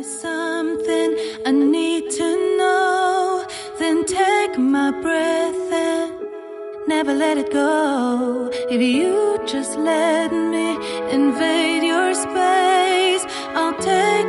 something I need to know. Then take my breath and never let it go. If you just let me invade your space, I'll take